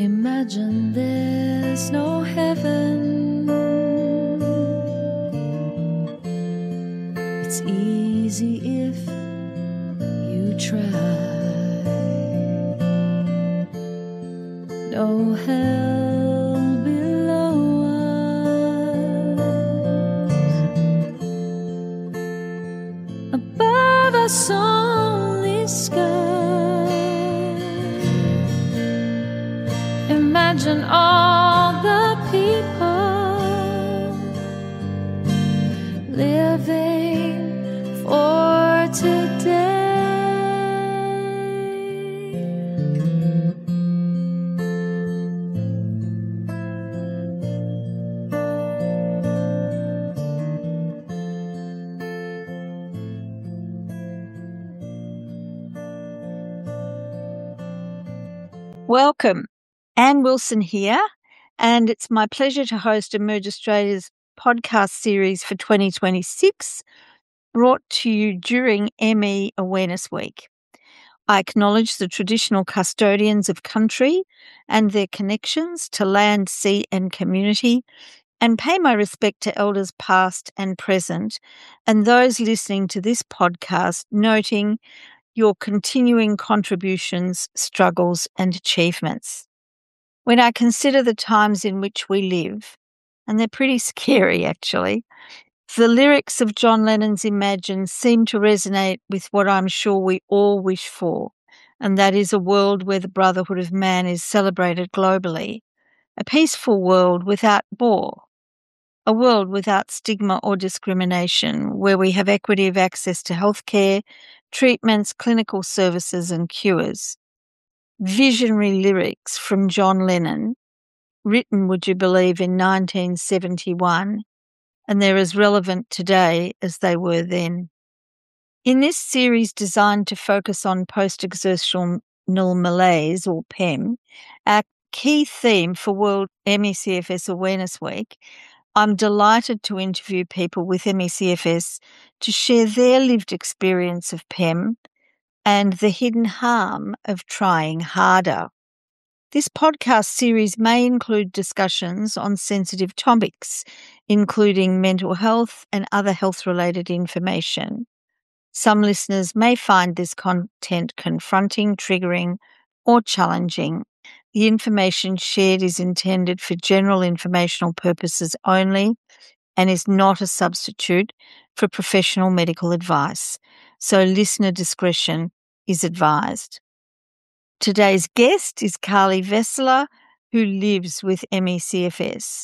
Imagine there's no heaven. It's easy if you try. No hell below us. Above us only sky. Imagine all the people living for today. Welcome. Anne Wilson here, and it's my pleasure to host Emerge Australia's podcast series for 2026, brought to you during ME Awareness Week. I acknowledge the traditional custodians of country and their connections to land, sea and community, and pay my respect to elders past and present, and those listening to this podcast, noting your continuing contributions, struggles and achievements. When I consider the times in which we live, and they're pretty scary actually, the lyrics of John Lennon's Imagine seem to resonate with what I'm sure we all wish for, and that is a world where the brotherhood of man is celebrated globally, a peaceful world without war, a world without stigma or discrimination, where we have equity of access to healthcare, treatments, clinical services and cures. Visionary lyrics from John Lennon, written, would you believe, in 1971, and they're as relevant today as they were then. In this series designed to focus on post-exertional malaise, or PEM, our key theme for World ME/CFS Awareness Week, I'm delighted to interview people with ME/CFS to share their lived experience of PEM and the hidden harm of trying harder. This podcast series may include discussions on sensitive topics, including mental health and other health-related information. Some listeners may find this content confronting, triggering, or challenging. The information shared is intended for general informational purposes only and is not a substitute for professional medical advice, so listener discretion is advised. Today's guest is Carly Vesler, who lives with ME/CFS.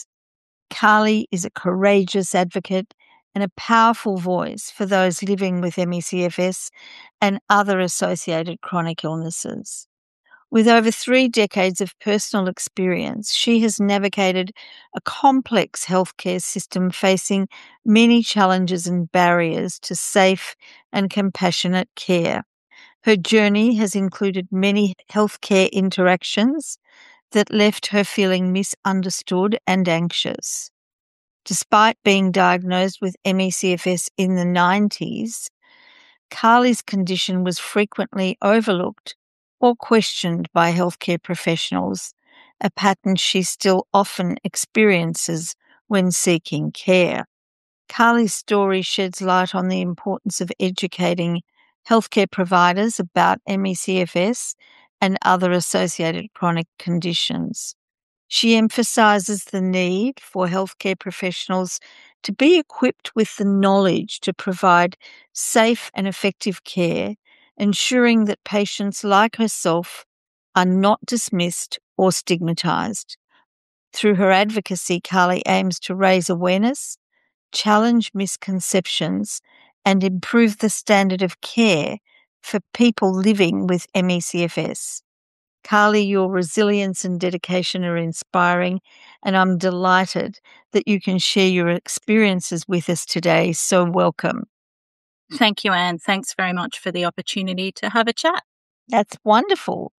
Carly is a courageous advocate and a powerful voice for those living with ME/CFS and other associated chronic illnesses. With over 3 decades of personal experience, she has navigated a complex healthcare system facing many challenges and barriers to safe and compassionate care. Her journey has included many healthcare interactions that left her feeling misunderstood and anxious. Despite being diagnosed with ME/CFS in the 90s, Carly's condition was frequently overlooked or questioned by healthcare professionals, a pattern she still often experiences when seeking care. Carly's story sheds light on the importance of educating healthcare providers about ME/CFS and other associated chronic conditions. She emphasises the need for healthcare professionals to be equipped with the knowledge to provide safe and effective care, ensuring that patients like herself are not dismissed or stigmatised. Through her advocacy, Carly aims to raise awareness, challenge misconceptions, and improve the standard of care for people living with ME/CFS. Carly, your resilience and dedication are inspiring, and I'm delighted that you can share your experiences with us today. So welcome. Thank you, Anne. Thanks very much for the opportunity to have a chat. That's wonderful.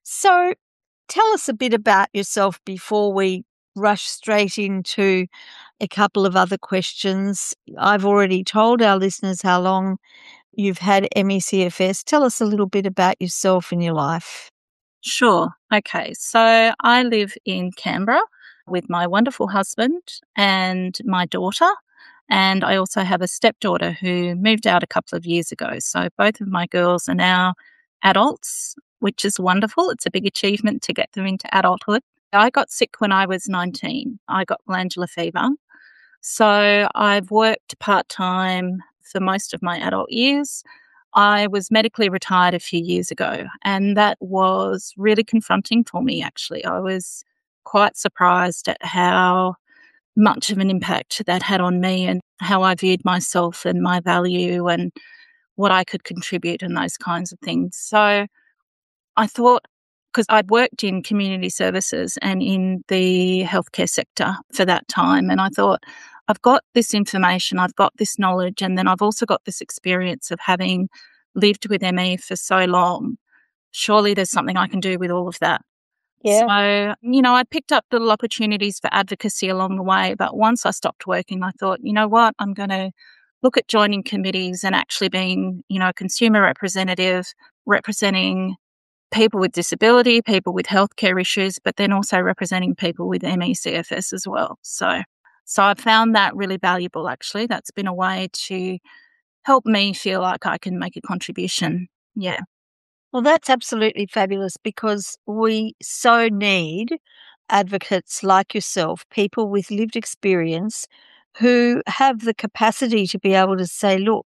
So tell us a bit about yourself before we rush straight into a couple of other questions. I've already told our listeners how long you've had ME/CFS. Tell us a little bit about yourself and your life. Sure. Okay. So I live in Canberra with my wonderful husband and my daughter. And I also have a stepdaughter who moved out a couple of years ago. So both of my girls are now adults, which is wonderful. It's a big achievement to get them into adulthood. I got sick when I was 19. I got glandular fever. So I've worked part time for most of my adult years. I was medically retired a few years ago, and that was really confronting for me, actually. I was quite surprised at how much of an impact that had on me and how I viewed myself and my value and what I could contribute and those kinds of things. So I thought, because I'd worked in community services and in the healthcare sector for that time, and I thought, I've got this information, I've got this knowledge, and then I've also got this experience of having lived with ME for so long. Surely there's something I can do with all of that. Yeah. So, I picked up little opportunities for advocacy along the way. But once I stopped working, I thought, you know what, I'm going to look at joining committees and actually being, a consumer representative, representing people with disability, people with healthcare issues, but then also representing people with ME/CFS as well. So I found that really valuable, actually. That's been a way to help me feel like I can make a contribution. Yeah. Well, that's absolutely fabulous because we so need advocates like yourself, people with lived experience who have the capacity to be able to say, look,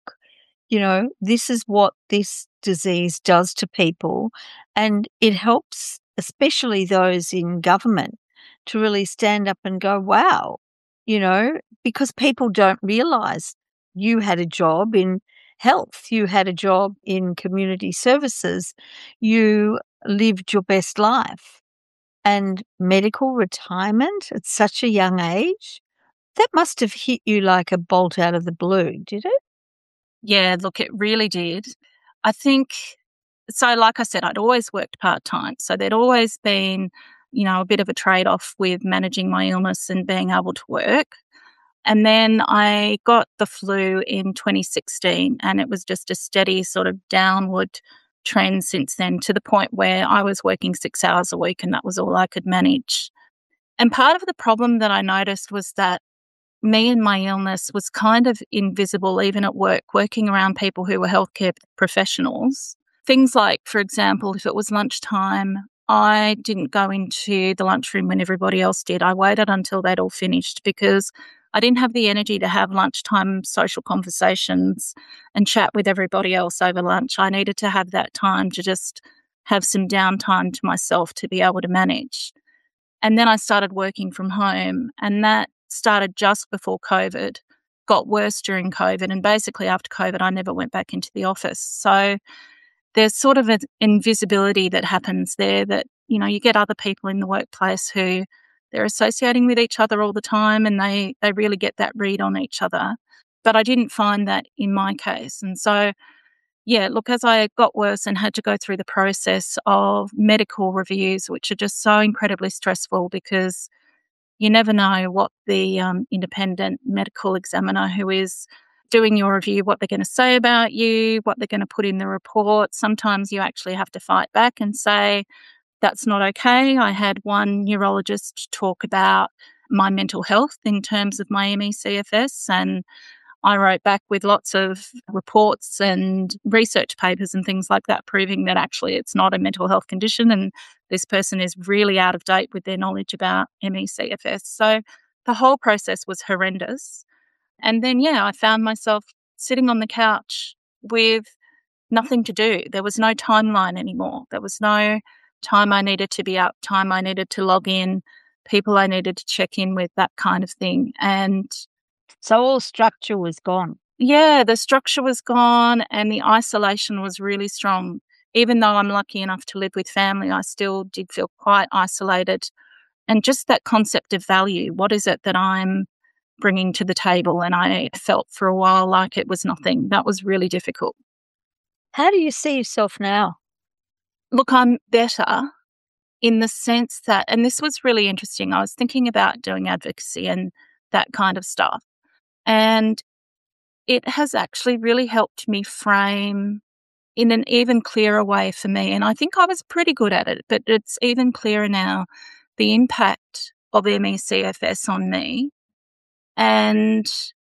this is what this disease does to people. And it helps, especially those in government, to really stand up and go, wow, because people don't realize you had a job in health, you had a job in community services, you lived your best life. And medical retirement at such a young age, that must have hit you like a bolt out of the blue, did it? Yeah, look, it really did. I think, so like I said, I'd always worked part-time. So there'd always been, a bit of a trade-off with managing my illness and being able to work. And then I got the flu in 2016, and it was just a steady sort of downward trend since then, to the point where I was working 6 hours a week and that was all I could manage. And part of the problem that I noticed was that me and my illness was kind of invisible even at work, working around people who were healthcare professionals. Things like, for example, if it was lunchtime, I didn't go into the lunchroom when everybody else did. I waited until they'd all finished because I didn't have the energy to have lunchtime social conversations and chat with everybody else over lunch. I needed to have that time to just have some downtime to myself to be able to manage. And then I started working from home, and that started just before COVID, got worse during COVID. And basically after COVID, I never went back into the office. So there's sort of an invisibility that happens there that, you get other people in the workplace who they're associating with each other all the time and they really get that read on each other. But I didn't find that in my case. And so, yeah, look, as I got worse and had to go through the process of medical reviews, which are just so incredibly stressful because you never know what the independent medical examiner who is doing your review, what they're going to say about you, what they're going to put in the report. Sometimes you actually have to fight back and say, that's not okay. I had one neurologist talk about my mental health in terms of my ME/CFS, and I wrote back with lots of reports and research papers and things like that, proving that actually it's not a mental health condition and this person is really out of date with their knowledge about ME/CFS. So the whole process was horrendous. And then, I found myself sitting on the couch with nothing to do. There was no timeline anymore. There was no time I needed to be up, time I needed to log in, people I needed to check in with, that kind of thing. And so all structure was gone. Yeah, the structure was gone and the isolation was really strong. Even though I'm lucky enough to live with family, I still did feel quite isolated. And just that concept of value, what is it that I'm bringing to the table? And I felt for a while like it was nothing. That was really difficult. How do you see yourself now? Look, I'm better in the sense that, and this was really interesting, I was thinking about doing advocacy and that kind of stuff. And it has actually really helped me frame in an even clearer way for me. And I think I was pretty good at it, but it's even clearer now, the impact of ME/CFS on me, and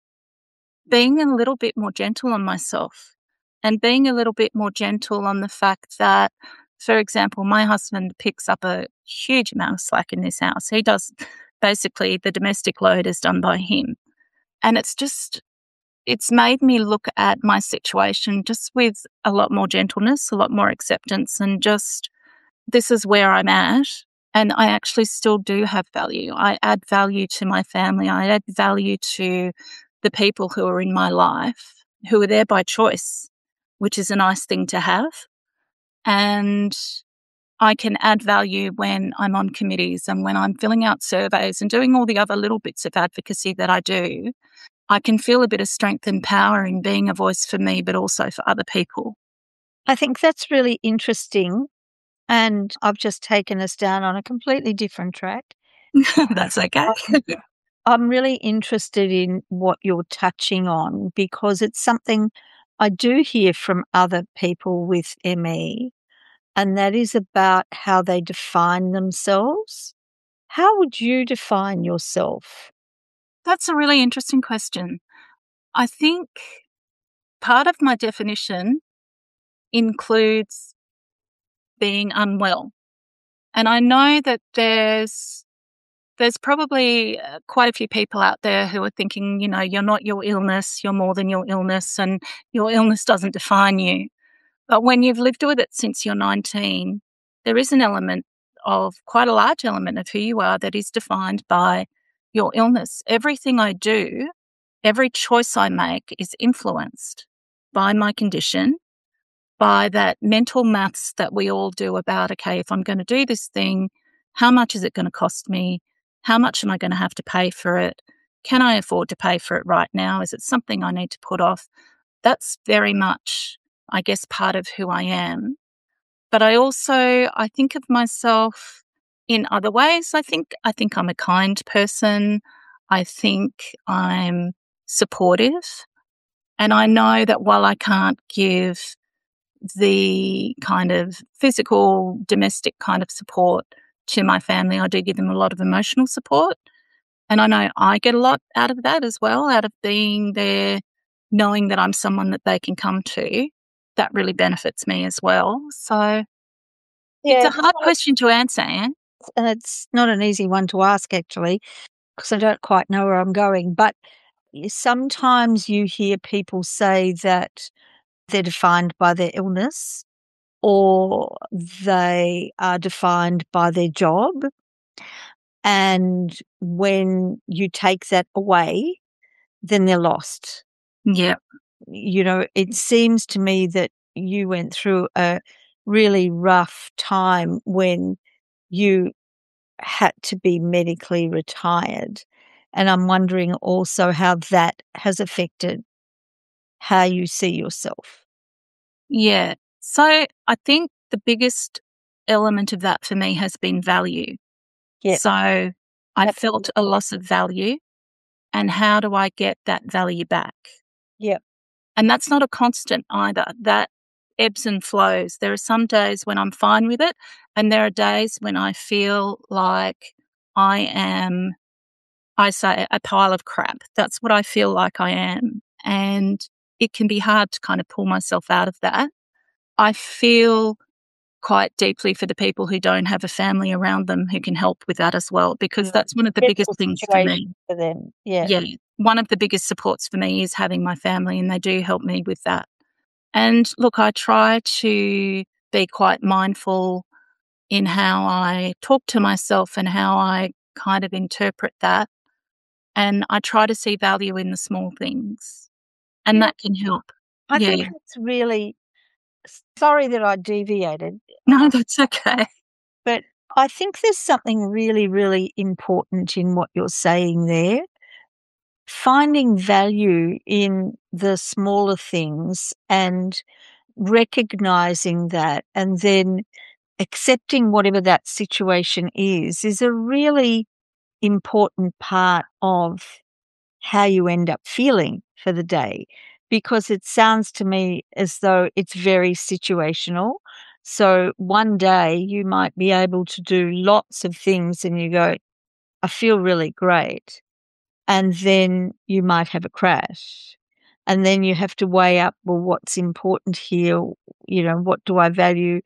being a little bit more gentle on myself, and being a little bit more gentle on the fact that, for example, my husband picks up a huge amount of slack in this house. He does, basically the domestic load is done by him. And it's made me look at my situation just with a lot more gentleness, a lot more acceptance, and just, this is where I'm at. And I actually still do have value. I add value to my family. I add value to the people who are in my life, who are there by choice, which is a nice thing to have. And I can add value when I'm on committees and when I'm filling out surveys and doing all the other little bits of advocacy that I do. I can feel a bit of strength and power in being a voice for me, but also for other people. I think that's really interesting. And I've just taken us down on a completely different track. That's okay. I'm really interested in what you're touching on because it's something I do hear from other people with ME, and that is about how they define themselves. How would you define yourself? That's a really interesting question. I think part of my definition includes being unwell. And I know that there's probably quite a few people out there who are thinking, you're not your illness, you're more than your illness, and your illness doesn't define you. But when you've lived with it since you're 19, there is an element of, quite a large element of who you are that is defined by your illness. Everything I do, every choice I make is influenced by my condition, by that mental maths that we all do about, okay, if I'm going to do this thing, how much is it going to cost me? How much am I going to have to pay for it? Can I afford to pay for it right now? Is it something I need to put off? That's very much, I guess, part of who I am. But I think of myself in other ways. I think I'm a kind person. I think I'm supportive. And I know that while I can't give the kind of physical, domestic kind of support to my family, I do give them a lot of emotional support. And I know I get a lot out of that as well, out of being there, knowing that I'm someone that they can come to. That really benefits me as well. So it's a hard question to answer, Anne. And it's not an easy one to ask, actually, because I don't quite know where I'm going. But sometimes you hear people say that they're defined by their illness or they are defined by their job. And when you take that away, then they're lost. Yeah. It seems to me that you went through a really rough time when you had to be medically retired. And I'm wondering also how that has affected how you see yourself. Yeah. So I think the biggest element of that for me has been value. Yeah. So I felt a loss of value, and how do I get that value back? Yeah. And that's not a constant either. That ebbs and flows. There are some days when I'm fine with it, and there are days when I feel like I say, a pile of crap. That's what I feel like I am. And it can be hard to kind of pull myself out of that. I feel quite deeply for the people who don't have a family around them who can help with that as well, because that's one of the biggest things for me. For them. Yeah. Yeah. One of the biggest supports for me is having my family, and they do help me with that. And look, I try to be quite mindful in how I talk to myself and how I kind of interpret that. And I try to see value in the small things, and that can help. I think it's really sorry that I deviated. No, that's okay. But I think there's something really, really important in what you're saying there. Finding value in the smaller things and recognizing that, and then accepting whatever that situation is a really important part of how you end up feeling for the day. because it sounds to me as though it's very situational. So one day you might be able to do lots of things and you go, I feel really great. And then you might have a crash. And then you have to weigh up, well, what's important here? What do I value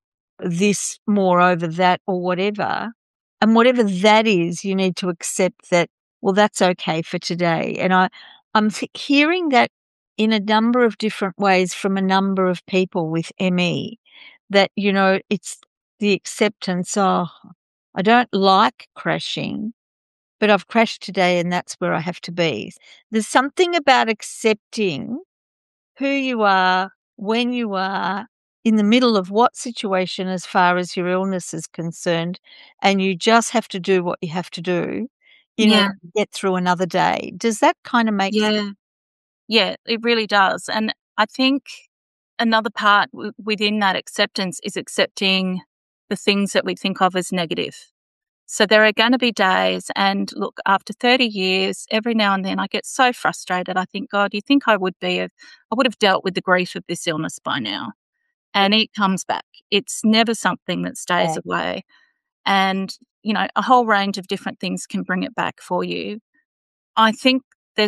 this more over that or whatever? And whatever that is, you need to accept that, well, that's okay for today. And I'm hearing that in a number of different ways from a number of people with ME, that, it's the acceptance, oh, I don't like crashing, but I've crashed today and that's where I have to be. There's something about accepting who you are, when you are, in the middle of what situation as far as your illness is concerned, and you just have to do what you have to do in order Yeah. to get through another day. Does that kind of make sense? Yeah. Yeah, it really does. And I think another part within that acceptance is accepting the things that we think of as negative. So there are going to be days, and look, after 30 years, every now and then I get so frustrated. I think, God, you think I would have dealt with the grief of this illness by now. And it comes back. It's never something that stays away. And, a whole range of different things can bring it back for you. I think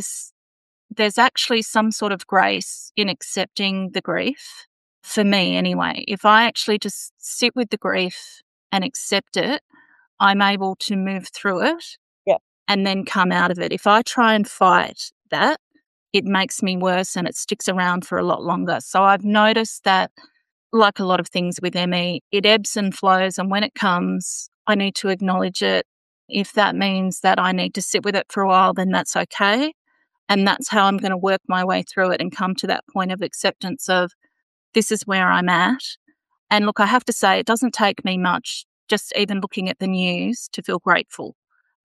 there's actually some sort of grace in accepting the grief, for me anyway. If I actually just sit with the grief and accept it, I'm able to move through it and then come out of it. If I try and fight that, it makes me worse and it sticks around for a lot longer. So I've noticed that, like a lot of things with ME, it ebbs and flows, and when it comes, I need to acknowledge it. If that means that I need to sit with it for a while, then that's okay. And that's how I'm going to work my way through it and come to that point of acceptance of, this is where I'm at. And look, I have to say, it doesn't take me much, just even looking at the news, to feel grateful.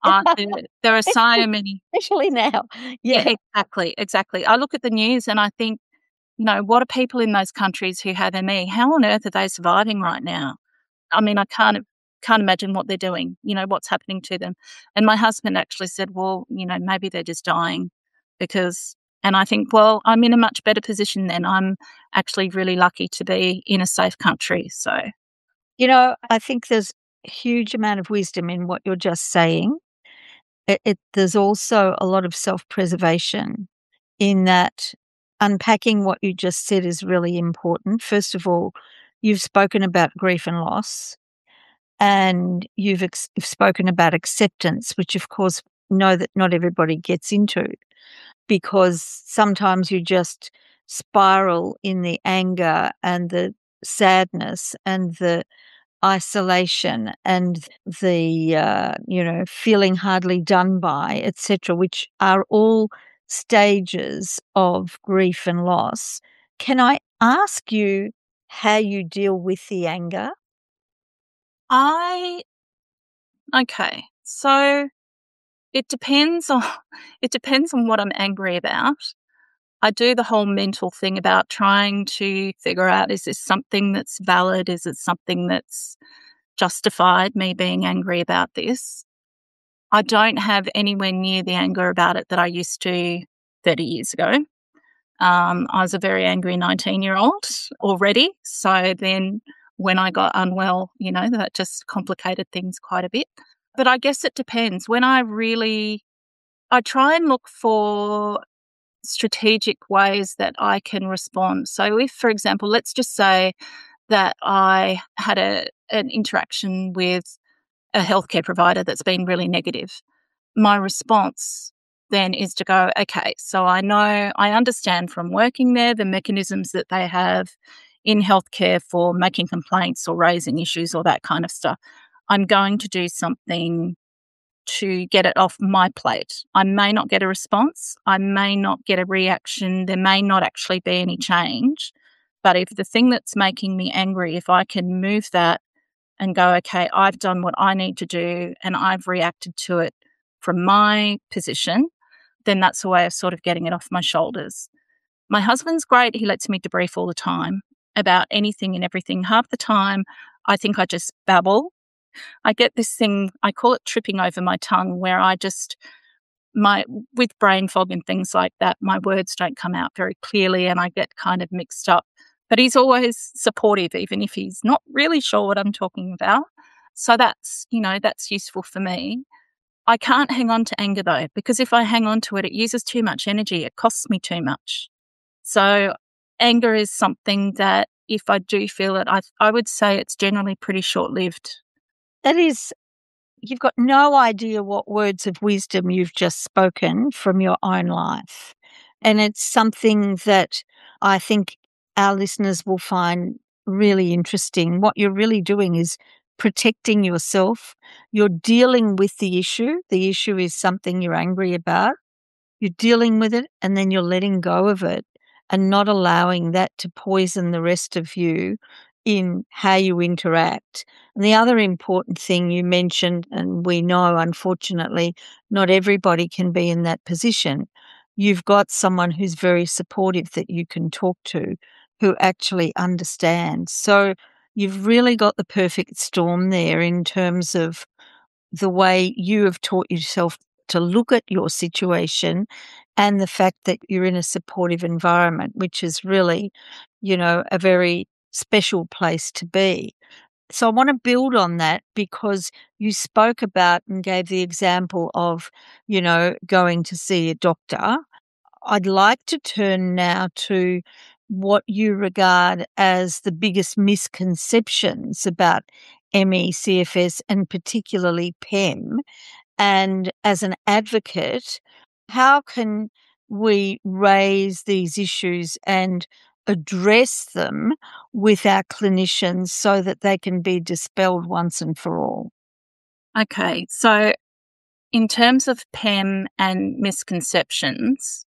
There are so many. Especially now. Yeah, exactly. I look at the news and I think, what are people in those countries who have ME? How on earth are they surviving right now? I mean, I can't imagine what they're doing, what's happening to them. And my husband actually said, well, maybe they're just dying and I think, well, I'm in a much better position then. I'm actually really lucky to be in a safe country. So, I think there's a huge amount of wisdom in what you're just saying. There's also a lot of self-preservation in that. Unpacking what you just said is really important. First of all, you've spoken about grief and loss, and you've spoken about acceptance, which of course know that not everybody gets into, because sometimes you just spiral in the anger and the sadness and the isolation and the feeling hardly done by, etc., which are all stages of grief and loss. Can I ask you how you deal with the anger? Okay. So it depends on what I'm angry about. I do the whole mental thing about trying to figure out, is this something that's valid? Is it something that's justified, me being angry about this? I don't have anywhere near the anger about it that I used to 30 years ago. I was a very angry 19-year-old already. So then when I got unwell, that just complicated things quite a bit. But I guess it depends. When I try and look for strategic ways that I can respond. So if, for example, let's just say that I had an interaction with a healthcare provider that's been really negative, my response then is to go, okay, so I understand from working there the mechanisms that they have in healthcare for making complaints or raising issues or that kind of stuff. I'm going to do something to get it off my plate. I may not get a response. I may not get a reaction. There may not actually be any change. But if the thing that's making me angry, if I can move that and go, okay, I've done what I need to do and I've reacted to it from my position, then that's a way of sort of getting it off my shoulders. My husband's great. He lets me debrief all the time about anything and everything. Half the time, I think I just babble. I get this thing, I call it tripping over my tongue, where I just with brain fog and things like that, my words don't come out very clearly and I get kind of mixed up. But he's always supportive, even if he's not really sure what I'm talking about. So that's useful for me. I can't hang on to anger though, because if I hang on to it, it uses too much energy. It costs me too much. So anger is something that if I do feel it, I would say it's generally pretty short-lived. That is, you've got no idea what words of wisdom you've just spoken from your own life. And it's something that I think our listeners will find really interesting. What you're really doing is protecting yourself. You're dealing with the issue. The issue is something you're angry about. You're dealing with it and then you're letting go of it and not allowing that to poison the rest of you in how you interact. And the other important thing you mentioned, and we know, unfortunately, not everybody can be in that position. You've got someone who's very supportive that you can talk to, who actually understands. So you've really got the perfect storm there in terms of the way you have taught yourself to look at your situation and the fact that you're in a supportive environment, which is really, a very special place to be. So I want to build on that because you spoke about and gave the example of, going to see a doctor. I'd like to turn now to what you regard as the biggest misconceptions about ME, CFS, and particularly PEM. And as an advocate, how can we raise these issues and address them with our clinicians so that they can be dispelled once and for all? Okay, so in terms of PEM and misconceptions,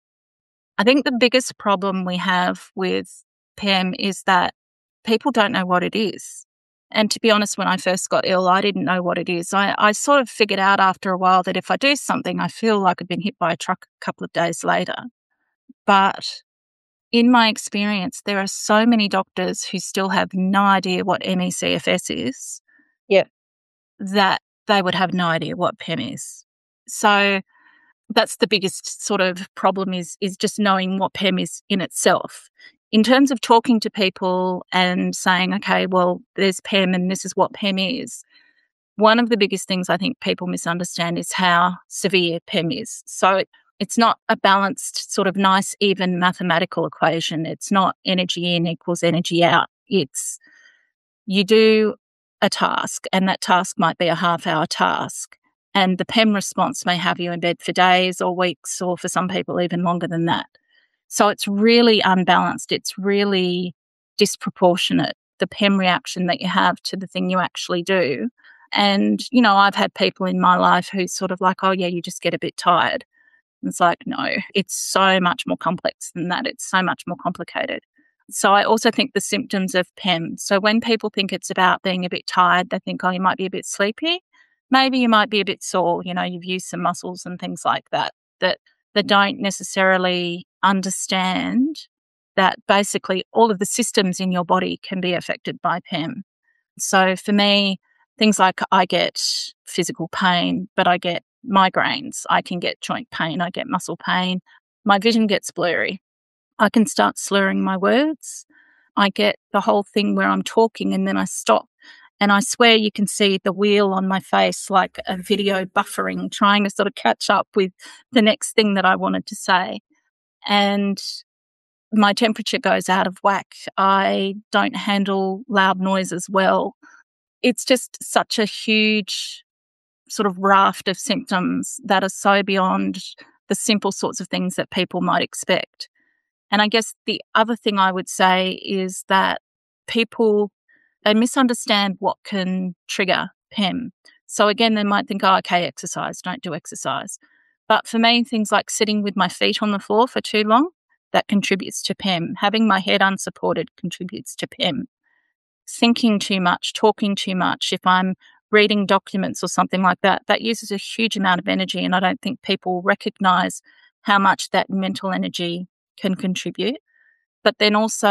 I think the biggest problem we have with PEM is that people don't know what it is. And to be honest, when I first got ill, I didn't know what it is. I sort of figured out after a while that if I do something, I feel like I've been hit by a truck a couple of days later. But in my experience, there are so many doctors who still have no idea what ME/CFS is. Yeah. That they would have no idea what PEM is. So that's the biggest sort of problem is just knowing what PEM is in itself. In terms of talking to people and saying, okay, well, there's PEM and this is what PEM is, one of the biggest things I think people misunderstand is how severe PEM is. So it's not a balanced sort of nice, even mathematical equation. It's not energy in equals energy out. It's you do a task and that task might be a half-hour task. And the PEM response may have you in bed for days or weeks or for some people even longer than that. So it's really unbalanced. It's really disproportionate, the PEM reaction that you have to the thing you actually do. And, I've had people in my life who sort of like, oh, yeah, you just get a bit tired. And it's like, no, it's so much more complex than that. It's so much more complicated. So I also think the symptoms of PEM. So when people think it's about being a bit tired, they think, oh, you might be a bit sleepy. Maybe you might be a bit sore, you've used some muscles and things like that they don't necessarily understand that basically all of the systems in your body can be affected by PEM. So for me, things like I get physical pain, but I get migraines, I can get joint pain, I get muscle pain, my vision gets blurry. I can start slurring my words. I get the whole thing where I'm talking and then I stop. And I swear you can see the wheel on my face like a video buffering, trying to sort of catch up with the next thing that I wanted to say. And my temperature goes out of whack. I don't handle loud noises well. It's just such a huge sort of raft of symptoms that are so beyond the simple sorts of things that people might expect. And I guess the other thing I would say is that they misunderstand what can trigger PEM. So again, they might think, oh, okay, exercise, don't do exercise. But for me, things like sitting with my feet on the floor for too long, that contributes to PEM. Having my head unsupported contributes to PEM. Thinking too much, talking too much, if I'm reading documents or something like that, that uses a huge amount of energy. And I don't think people recognise how much that mental energy can contribute. But then also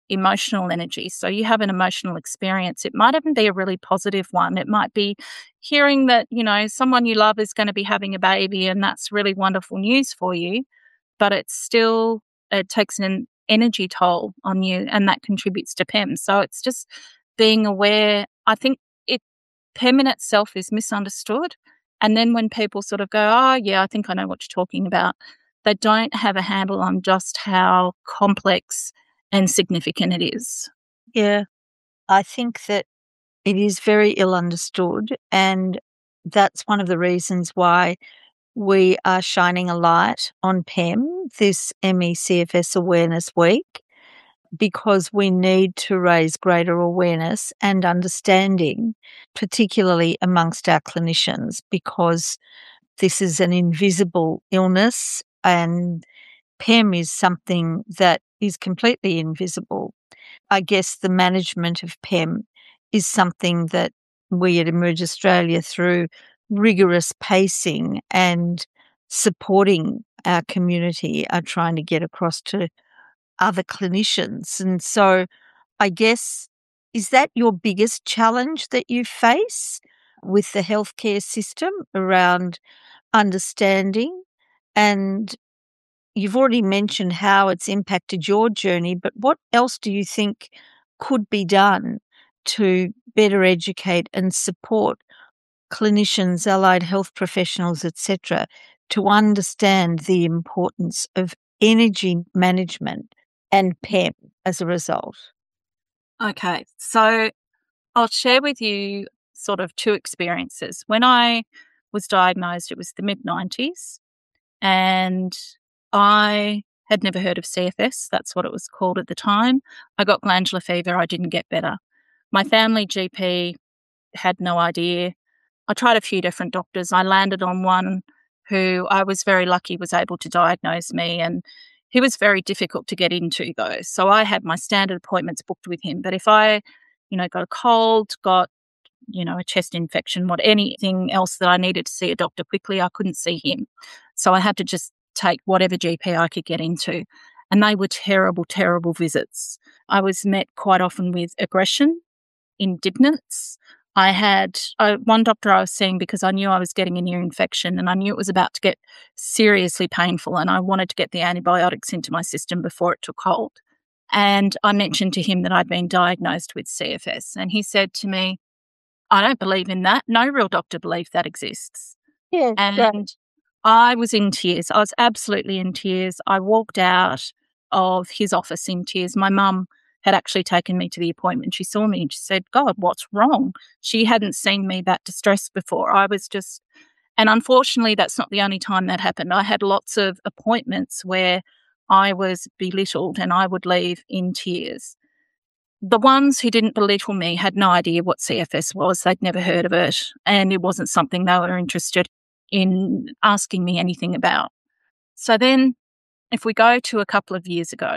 emotional energy. So you have an emotional experience. It might even be a really positive one. It might be hearing that, someone you love is going to be having a baby, and that's really wonderful news for you, but it takes an energy toll on you, and that contributes to PEM. So it's just being aware. I think PEM in itself is misunderstood. And then when people sort of go, oh, yeah, I think I know what you're talking about, they don't have a handle on just how complex and significant it is. Yeah, I think that it is very ill understood, and that's one of the reasons why we are shining a light on PEM this ME/CFS Awareness Week, because we need to raise greater awareness and understanding, particularly amongst our clinicians, because this is an invisible illness and PEM is something that is completely invisible. I guess the management of PEM is something that we at Emerge Australia, through rigorous pacing and supporting our community, are trying to get across to other clinicians. And so I guess, is that your biggest challenge that you face with the healthcare system around understanding? And you've already mentioned how it's impacted your journey, but what else do you think could be done to better educate and support clinicians, allied health professionals, etc., to understand the importance of energy management and PEM as a result? Okay, so I'll share with you sort of two experiences. When I was diagnosed, it was the mid-90s, and I had never heard of CFS. That's what it was called at the time. I got glandular fever. I didn't get better. My family GP had no idea. I tried a few different doctors. I landed on one who I was very lucky was able to diagnose me, and he was very difficult to get into though. So I had my standard appointments booked with him. But if I, got a cold, got, a chest infection, anything else that I needed to see a doctor quickly, I couldn't see him. So I had to just take whatever GP I could get into. And they were terrible, terrible visits. I was met quite often with aggression, indignance. I had one doctor I was seeing because I knew I was getting a new infection and I knew it was about to get seriously painful, and I wanted to get the antibiotics into my system before it took hold. And I mentioned to him that I'd been diagnosed with CFS, and he said to me, I don't believe in that. No real doctor believes that exists. Yeah, And right. I was in tears. I was absolutely in tears. I walked out of his office in tears. My mum had actually taken me to the appointment. She saw me and she said, God, what's wrong? She hadn't seen me that distressed before. And unfortunately, that's not the only time that happened. I had lots of appointments where I was belittled and I would leave in tears. The ones who didn't belittle me had no idea what CFS was. They'd never heard of it, and it wasn't something they were interested in asking me anything about. So then, if we go to a couple of years ago,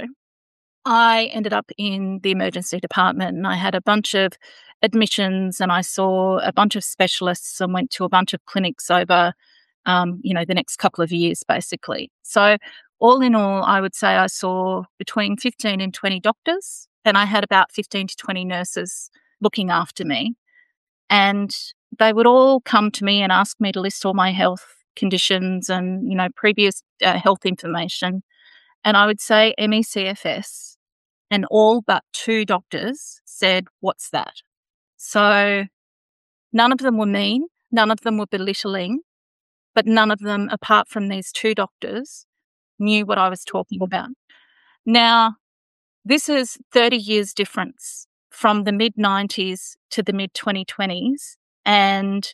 I ended up in the emergency department and I had a bunch of admissions and I saw a bunch of specialists and went to a bunch of clinics over, the next couple of years, basically. So all in all, I would say I saw between 15 and 20 doctors, and I had about 15 to 20 nurses looking after me. And they would all come to me and ask me to list all my health conditions and, previous health information. And I would say ME/CFS, and all but two doctors said, what's that? So none of them were mean, none of them were belittling, but none of them, apart from these two doctors, knew what I was talking about. Now, this is 30 years difference from the mid-90s to the mid-2020s, and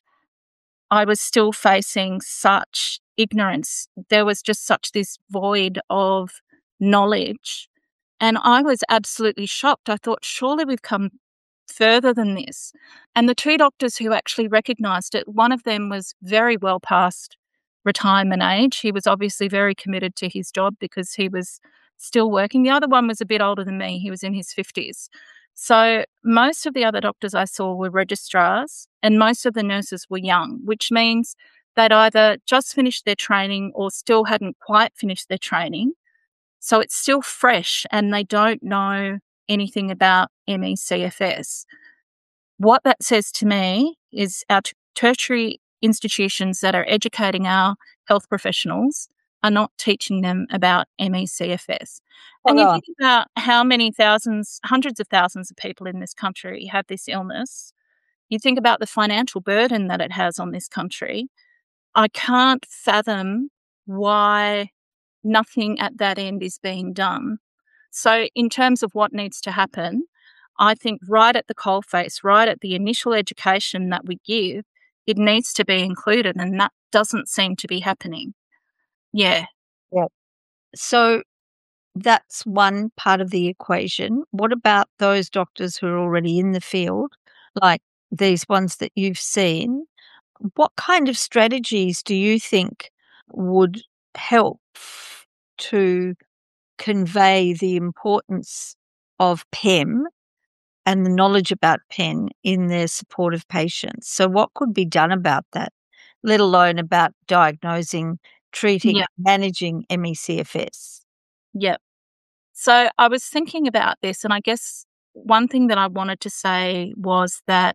I was still facing such ignorance. There was just such this void of knowledge, and I was absolutely shocked. I thought, surely we've come further than this. And the two doctors who actually recognised it, one of them was very well past retirement age. He was obviously very committed to his job because he was still working. The other one was a bit older than me. He was in his 50s. So most of the other doctors I saw were registrars and most of the nurses were young, which means they'd either just finished their training or still hadn't quite finished their training. So it's still fresh and they don't know anything about ME/CFS. What that says to me is our tertiary institutions that are educating our health professionals are not teaching them about ME/CFS. And you think about how many thousands, hundreds of thousands of people in this country have this illness. You think about the financial burden that it has on this country. I can't fathom why nothing at that end is being done. So in terms of what needs to happen, I think right at the coalface, right at the initial education that we give, it needs to be included, and that doesn't seem to be happening. Yeah. So that's one part of the equation. What about those doctors who are already in the field, like these ones that you've seen? What kind of strategies do you think would help to convey the importance of PEM and the knowledge about PEM in their support of patients? So what could be done about that, let alone about diagnosing, treating, Yeah. managing ME/CFS? Yep. So I was thinking about this, and I guess one thing that I wanted to say was that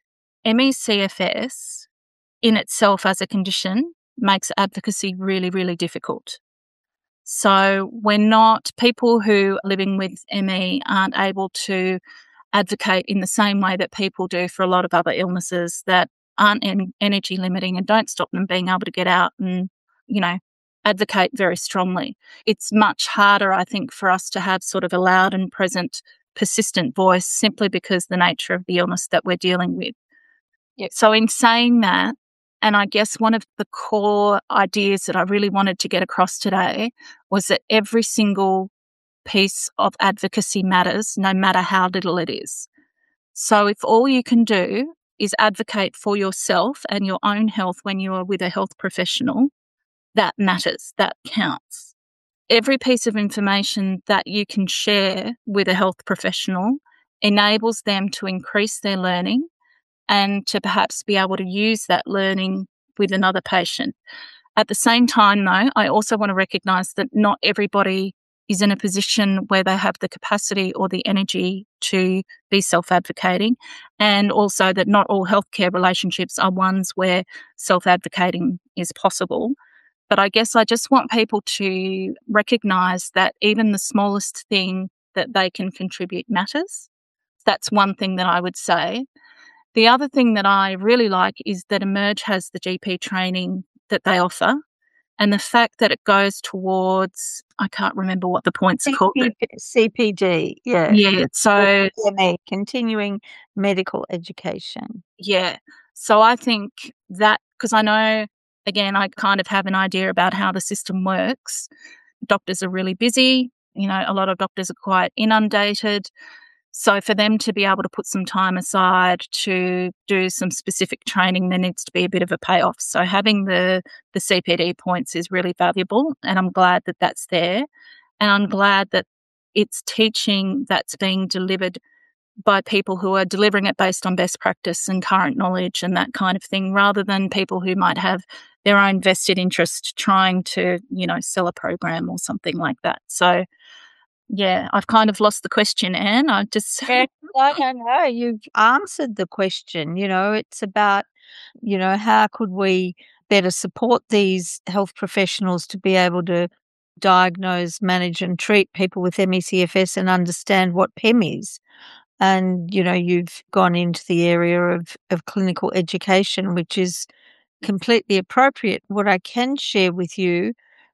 ME/CFS in itself as a condition makes advocacy really, really difficult. So people who are living with ME aren't able to advocate in the same way that people do for a lot of other illnesses that aren't energy limiting and don't stop them being able to get out and, advocate very strongly. It's much harder, I think, for us to have sort of a loud and present, persistent voice simply because the nature of the illness that we're dealing with. Yep. So in saying that, and I guess one of the core ideas that I really wanted to get across today was that every single piece of advocacy matters, no matter how little it is. So if all you can do is advocate for yourself and your own health when you are with a health professional, that matters, that counts. Every piece of information that you can share with a health professional enables them to increase their learning and to perhaps be able to use that learning with another patient. At the same time, though, I also want to recognise that not everybody is in a position where they have the capacity or the energy to be self-advocating, and also that not all healthcare relationships are ones where self-advocating is possible. But I guess I just want people to recognise that even the smallest thing that they can contribute matters. That's one thing that I would say. The other thing that I really like is that Emerge has the GP training that they offer, and the fact that it goes towards, I can't remember what the points are called. CPD, yeah. Yeah, so CME, continuing medical education. yeah. So I think that, because I know, again, I kind of have an idea about how the system works. Doctors are really busy. A lot of doctors are quite inundated. So for them to be able to put some time aside to do some specific training, there needs to be a bit of a payoff. So having the CPD points is really valuable, and I'm glad that that's there. And I'm glad that it's teaching that's being delivered by people who are delivering it based on best practice and current knowledge and that kind of thing, rather than people who might have their own vested interest trying to, sell a program or something like that. So yeah, I've kind of lost the question, Anne. I just No, you've answered the question. It's about, how could we better support these health professionals to be able to diagnose, manage and treat people with ME/CFS and understand what PEM is. And, you've gone into the area of clinical education, which is completely appropriate. What I can share with you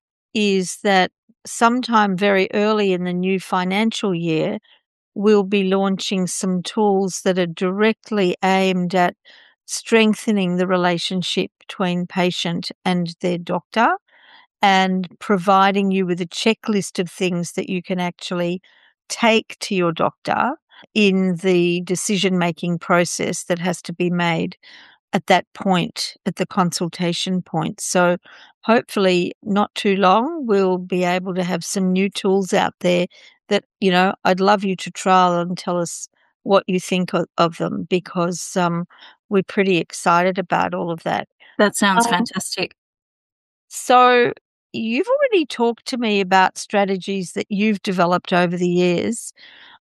is that sometime very early in the new financial year, we'll be launching some tools that are directly aimed at strengthening the relationship between patient and their doctor and providing you with a checklist of things that you can actually take to your doctor in the decision-making process that has to be made at that point, at the consultation point. So hopefully not too long, we'll be able to have some new tools out there that, I'd love you to trial and tell us what you think of them, because we're pretty excited about all of that. That sounds fantastic. So you've already talked to me about strategies that you've developed over the years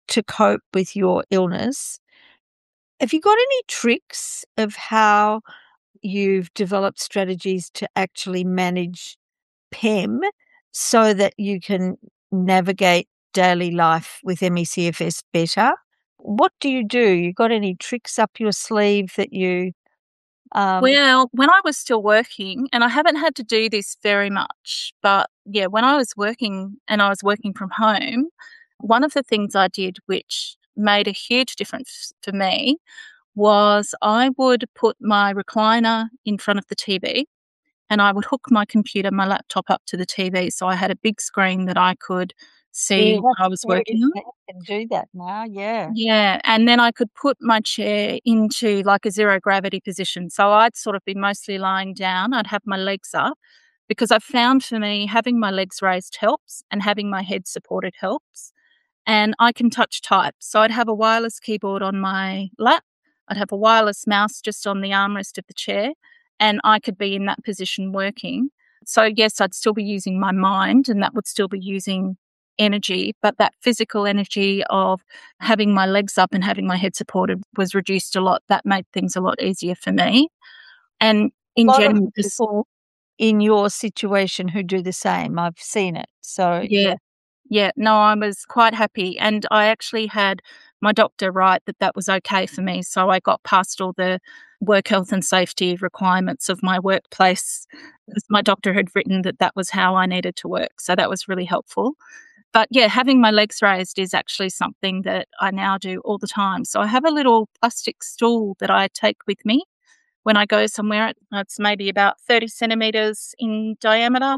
to cope with your illness. Have you got any tricks of how you've developed strategies to actually manage PEM so that you can navigate daily life with ME/CFS better? What do? You got any tricks up your sleeve that you Well, when I was still working, and I haven't had to do this very much, but yeah, when I was working and I was working from home, one of the things I did which made a huge difference for me was I would put my recliner in front of the TV and I would hook my computer, my laptop up to the TV so I had a big screen that I could see what I was working on. You can do that now, yeah. Yeah, and then I could put my chair into like a zero gravity position. So I'd sort of be mostly lying down. I'd have my legs up because I've found for me having my legs raised helps and having my head supported helps. And I can touch type. So I'd have a wireless keyboard on my lap. I'd have a wireless mouse just on the armrest of the chair, and I could be in that position working. So yes, I'd still be using my mind and that would still be using energy, but that physical energy of having my legs up and having my head supported was reduced a lot. That made things a lot easier for me. And A in lot of general, people in your situation who do the same. I've seen it. So yeah, no, I was quite happy. And I actually had my doctor write that that was okay for me. So I got past all the work health and safety requirements of my workplace because my doctor had written that that was how I needed to work. So that was really helpful. But yeah, having my legs raised is actually something that I now do all the time. So I have a little plastic stool that I take with me when I go somewhere. It's maybe about 30 centimetres in diameter.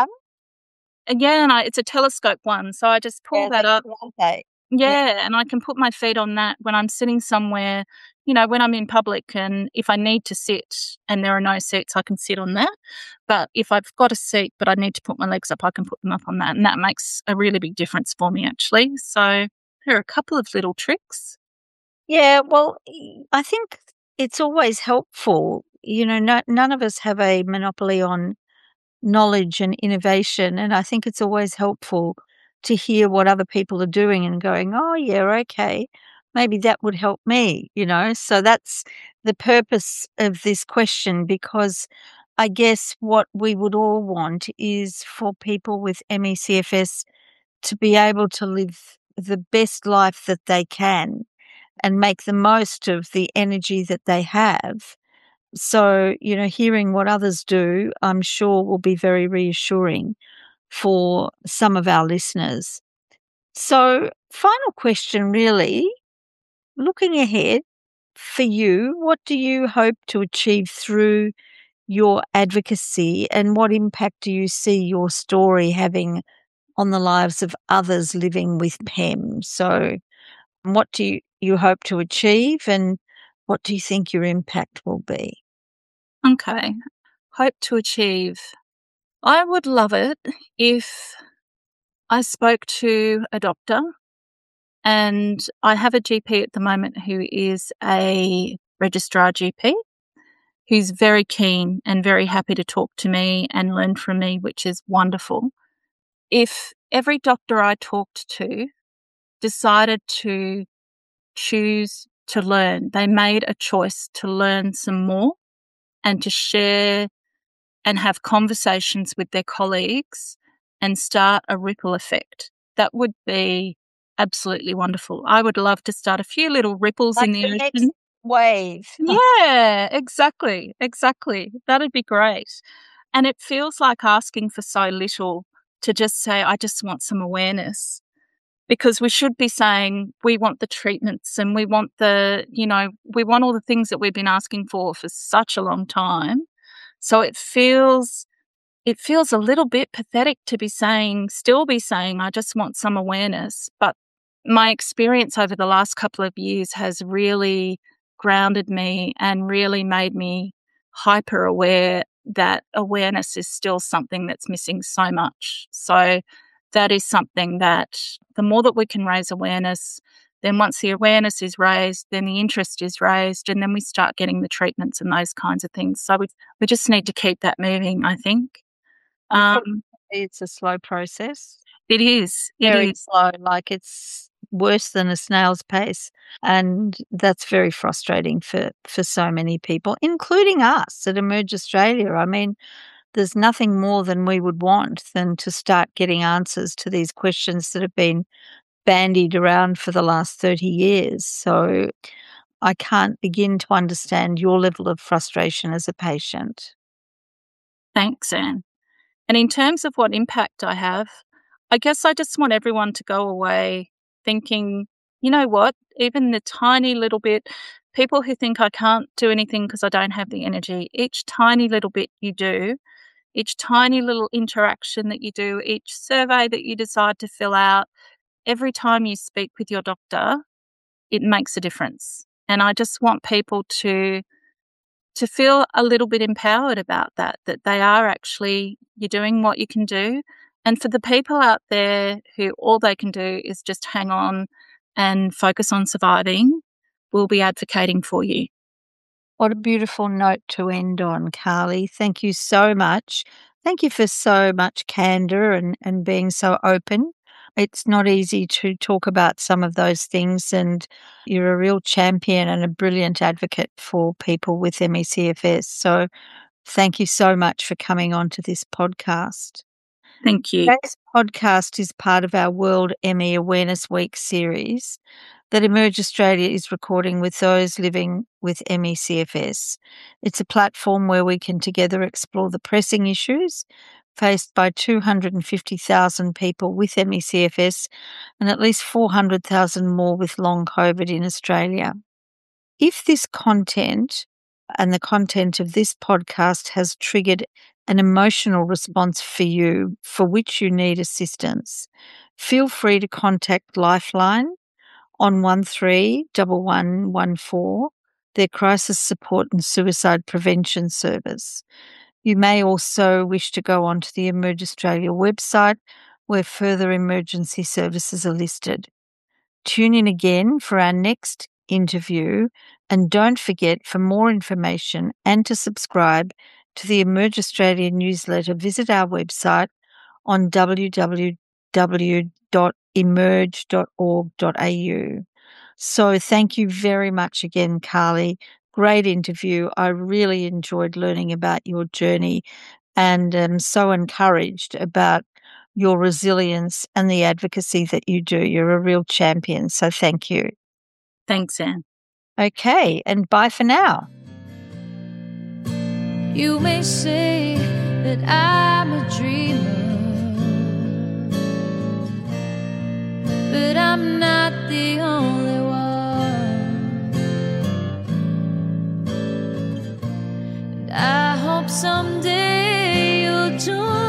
And yeah, and it's a telescope one. So I just pull that up. Okay. Yeah, and I can put my feet on that when I'm sitting somewhere, when I'm in public, and if I need to sit and there are no seats, I can sit on that. But if I've got a seat but I need to put my legs up, I can put them up on that, and that makes a really big difference for me actually. So there are a couple of little tricks. Yeah, well, I think it's always helpful. None of us have a monopoly on knowledge and innovation, and I think it's always helpful to hear what other people are doing and going, oh yeah, okay, maybe that would help me. So that's the purpose of this question, because I guess what we would all want is for people with ME/CFS to be able to live the best life that they can and make the most of the energy that they have. So, hearing what others do, I'm sure will be very reassuring for some of our listeners. So, final question really, looking ahead for you, what do you hope to achieve through your advocacy, and what impact do you see your story having on the lives of others living with PEM? So, what do you hope to achieve, and what do you think your impact will be? Okay. Hope to achieve. I would love it if I spoke to a doctor, and I have a GP at the moment who is a registrar GP who's very keen and very happy to talk to me and learn from me, which is wonderful. If every doctor I talked to decided to choose to learn, they made a choice to learn some more and to share and have conversations with their colleagues and start a ripple effect, that would be absolutely wonderful. I would love to start a few little ripples Like in the the ocean. next wave. Yeah, exactly. That'd be great. And it feels like asking for so little to just say, I just want some awareness. Because we should be saying we want the treatments and we want we want all the things that we've been asking for such a long time. So it feels a little bit pathetic to still be saying, I just want some awareness. But my experience over the last couple of years has really grounded me and really made me hyper aware that awareness is still something that's missing so much. So that is something that the more that we can raise awareness, then once the awareness is raised, then the interest is raised, and then we start getting the treatments and those kinds of things. So we just need to keep that moving, I think. It's a slow process. It is. Very slow. Like it's worse than a snail's pace. And that's very frustrating for so many people, including us at Emerge Australia. I mean, there's nothing more than we would want than to start getting answers to these questions that have been bandied around for the last 30 years. So I can't begin to understand your level of frustration as a patient. Thanks, Anne. And in terms of what impact I have, I guess I just want everyone to go away thinking, you know what, even the tiny little bit, people who think I can't do anything because I don't have the energy, each tiny little bit you do, each tiny little interaction that you do, each survey that you decide to fill out, every time you speak with your doctor, it makes a difference. And I just want people to feel a little bit empowered about that they are actually, you're doing what you can do. And for the people out there who all they can do is just hang on and focus on surviving, we'll be advocating for you. What a beautiful note to end on, Carly. Thank you so much. Thank you for so much candor and being so open. It's not easy to talk about some of those things, and you're a real champion and a brilliant advocate for people with ME/CFS. So thank you so much for coming on to this podcast. Thank you. Today's podcast is part of our World ME Awareness Week series that Emerge Australia is recording with those living with ME/CFS. It's a platform where we can together explore the pressing issues faced by 250,000 people with ME/CFS and at least 400,000 more with long COVID in Australia. If this content and the content of this podcast has triggered an emotional response for you for which you need assistance, feel free to contact Lifeline on 131114, their crisis support and suicide prevention service. You may also wish to go onto the Emerge Australia website where further emergency services are listed. Tune in again for our next interview, and don't forget, for more information and to subscribe to the Emerge Australia newsletter, visit our website on www.emerge.org.au. So thank you very much again, Carly. Great interview. I really enjoyed learning about your journey and am so encouraged about your resilience and the advocacy that you do. You're a real champion. So thank you. Thanks, Anne. Okay, and bye for now. You may say that I'm a dreamer, but I'm not the only one. And I hope someday you'll join